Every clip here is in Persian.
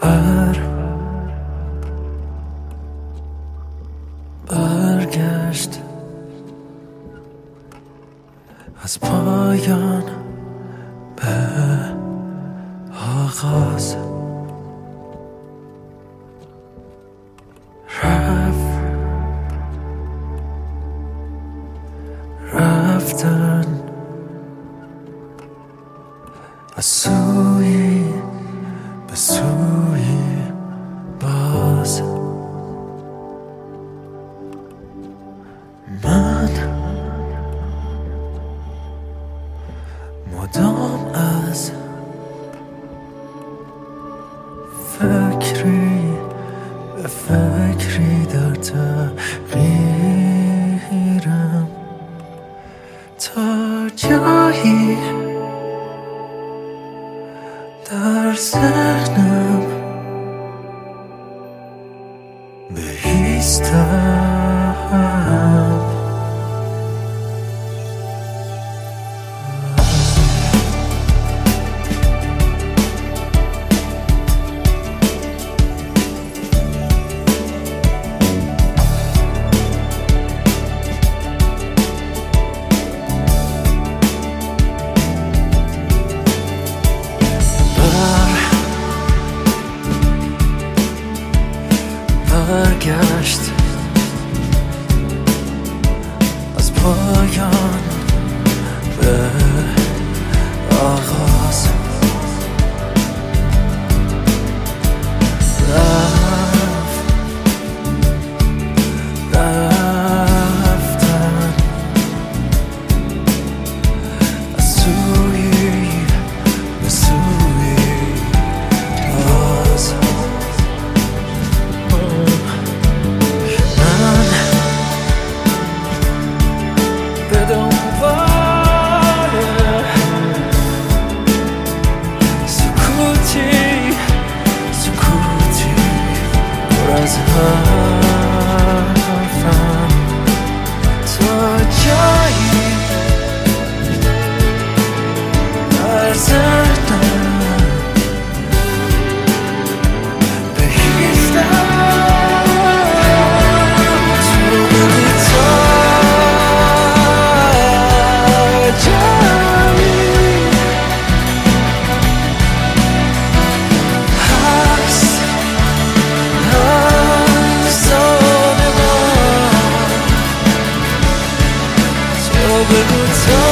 برگشت از پایان به آغاز، رفتن از سوی به سوی باز. من مدام از فکری به فکری در تغییرم، تا جایی در ذهنم بایستم. برگشت از پایان به آغاز، رفتن از سوی به سوی باز. سکوتی پر از حرفم، تا جایی در ذهنم بایستم. تو بگو تا جایی هست آن من. تو بگو تا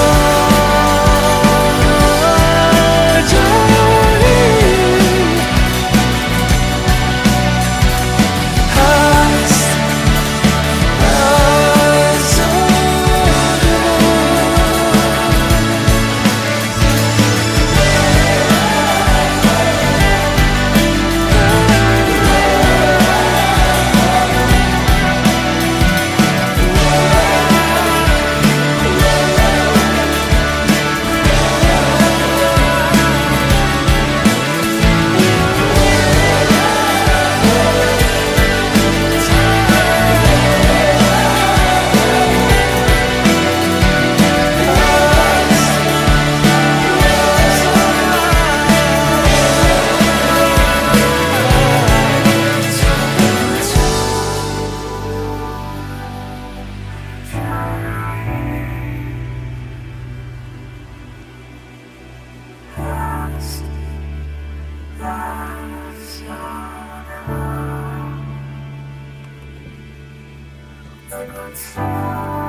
I'm